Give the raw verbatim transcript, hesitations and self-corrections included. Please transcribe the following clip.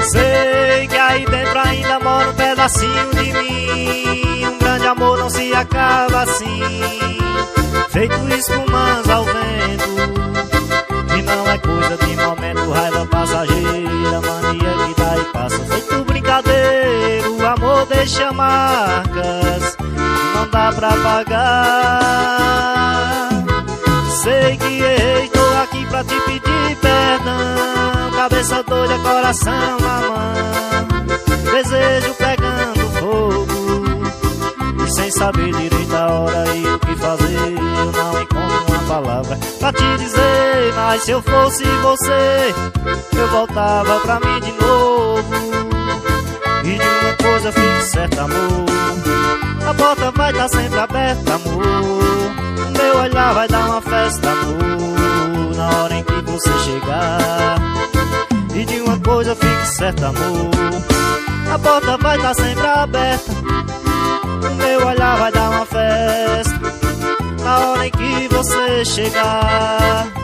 Sei que aí dentro ainda mora um pedacinho de mim. Um grande amor não se acaba assim, feito espumas ao vento. E não é coisa de momento, raiva passageira, mania que dá e passa. Feito brincadeira, o amor deixa marcas que não dá pra pagar. Sei que errei, tô aqui pra te pedir perdão. Cabeça doida, coração na mão, desejo pegando fogo. E sem saber direito a hora e o que fazer, eu não encontro uma palavra pra te dizer. Mas se eu fosse você, eu voltava pra mim de novo. E de uma coisa fique certa, amor, a porta vai estar sempre aberta, amor. O meu olhar vai dar uma festa, amor, na hora em que você chegar. E de uma coisa fique certa, amor, a porta vai estar sempre aberta. O meu olhar vai dar uma festa, na hora em que você chegar.